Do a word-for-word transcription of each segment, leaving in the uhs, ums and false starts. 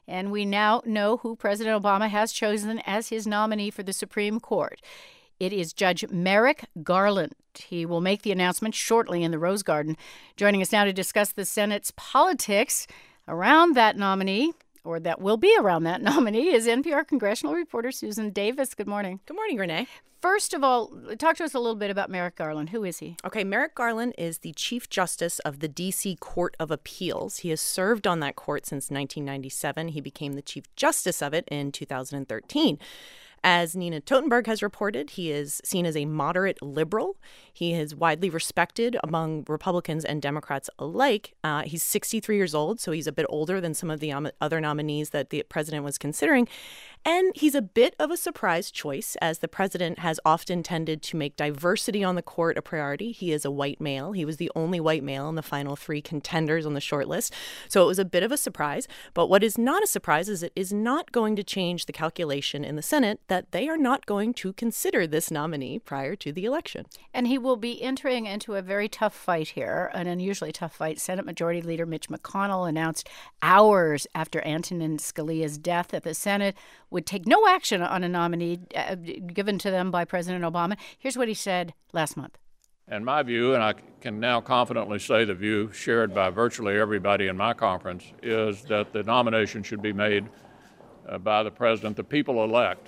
And we now know who President Obama has chosen as his nominee for the Supreme Court. It is Judge Merrick Garland. He will make the announcement shortly in the Rose Garden. Joining us now to discuss the Senate's politics around that nominee, or that will be around that nominee, is N P R congressional reporter Susan Davis. Good morning. Good morning, Renee. First of all, talk to us a little bit about Merrick Garland. Who is he? Okay, Merrick Garland is the Chief Justice of the D C Court of Appeals. He has served on that court since nineteen ninety-seven. He became the Chief Justice of it in two thousand thirteen. As Nina Totenberg has reported, he is seen as a moderate liberal. He is widely respected among Republicans and Democrats alike. Uh, he's sixty-three years old, so he's a bit older than some of the um, other nominees that the president was considering. And he's a bit of a surprise choice, as the president has often tended to make diversity on the court a priority. He is a white male. He was the only white male in the final three contenders on the short list. So it was a bit of a surprise. But what is not a surprise is it is not going to change the calculation in the Senate that they are not going to consider this nominee prior to the election. And he will be entering into a very tough fight here, an unusually tough fight. Senate Majority Leader Mitch McConnell announced hours after Antonin Scalia's death that the Senate would take no action on a nominee uh, given to them by President Obama. Here's what he said last month. In my view, and I can now confidently say the view shared by virtually everybody in my conference, is that the nomination should be made uh, by the president, the people elect,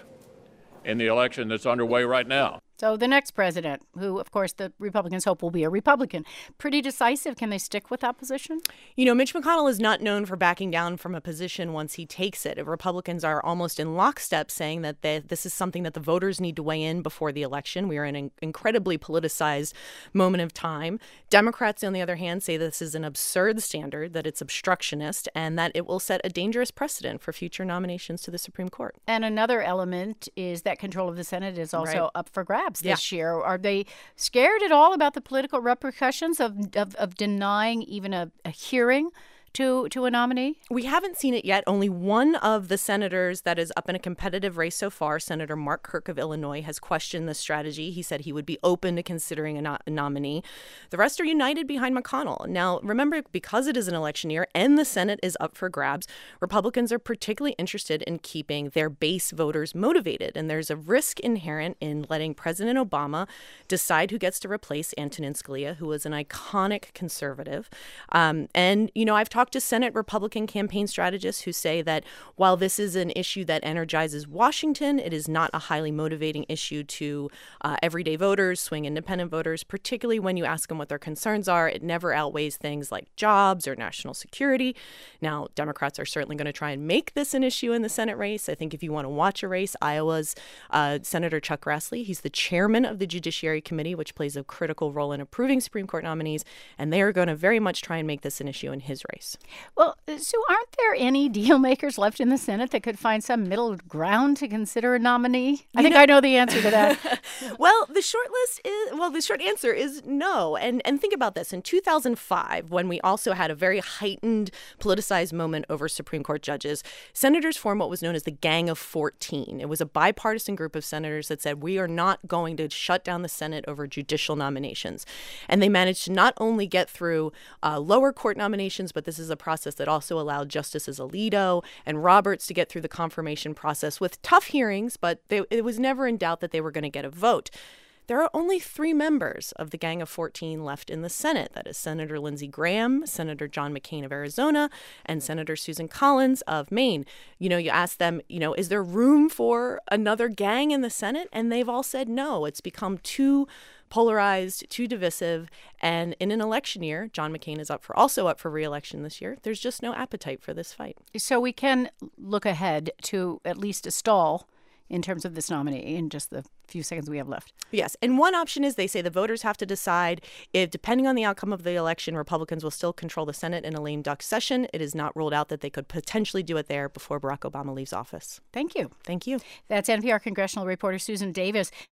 in the election that's underway right now. So the next president, who, of course, the Republicans hope will be a Republican, pretty decisive. Can they stick with that position? You know, Mitch McConnell is not known for backing down from a position once he takes it. Republicans are almost in lockstep saying that they, this is something that the voters need to weigh in before the election. We are in an incredibly politicized moment of time. Democrats, on the other hand, say this is an absurd standard, that it's obstructionist, and that it will set a dangerous precedent for future nominations to the Supreme Court. And another element is that control of the Senate is also right. up for grabs this yeah. year. Are they scared at all about the political repercussions of of, of denying even a, a hearing to to a nominee? We haven't seen it yet. Only one of the senators that is up in a competitive race so far, Senator Mark Kirk of Illinois, has questioned the strategy. He said he would be open to considering a, no- a nominee. The rest are united behind McConnell. Now, remember, because it is an election year and the Senate is up for grabs, Republicans are particularly interested in keeping their base voters motivated. And there's a risk inherent in letting President Obama decide who gets to replace Antonin Scalia, who was an iconic conservative. Um, and, you know, I've talked to Senate Republican campaign strategists who say that while this is an issue that energizes Washington, it is not a highly motivating issue to uh, everyday voters, swing independent voters, particularly when you ask them what their concerns are. It never outweighs things like jobs or national security. Now, Democrats are certainly going to try and make this an issue in the Senate race. I think if you want to watch a race, Iowa's uh, Senator Chuck Grassley, he's the chairman of the Judiciary Committee, which plays a critical role in approving Supreme Court nominees, and they are going to very much try and make this an issue in his race. Well, Sue, aren't there any deal makers left in the Senate that could find some middle ground to consider a nominee? I you think know, I know the answer to that. Well, the short list is, well, the short answer is no. And and think about this. In two thousand five, when we also had a very heightened politicized moment over Supreme Court judges, senators formed what was known as the Gang of fourteen. It was a bipartisan group of senators that said, we are not going to shut down the Senate over judicial nominations. And they managed to not only get through uh, lower court nominations, but this is a process that also allowed Justices Alito and Roberts to get through the confirmation process with tough hearings, but they, it was never in doubt that they were going to get a vote. There are only three members of the Gang of fourteen left in the Senate. That is Senator Lindsey Graham, Senator John McCain of Arizona, and Senator Susan Collins of Maine. You know, you ask them, you know, is there room for another gang in the Senate? And they've all said no. It's become too polarized, too divisive. And in an election year, John McCain is up for also up for re-election this year. There's just no appetite for this fight. So we can look ahead to at least a stall in terms of this nominee in just the few seconds we have left. Yes. And one option is they say the voters have to decide if, depending on the outcome of the election, Republicans will still control the Senate in a lame duck session. It is not ruled out that they could potentially do it there before Barack Obama leaves office. Thank you. Thank you. That's N P R congressional reporter Susan Davis.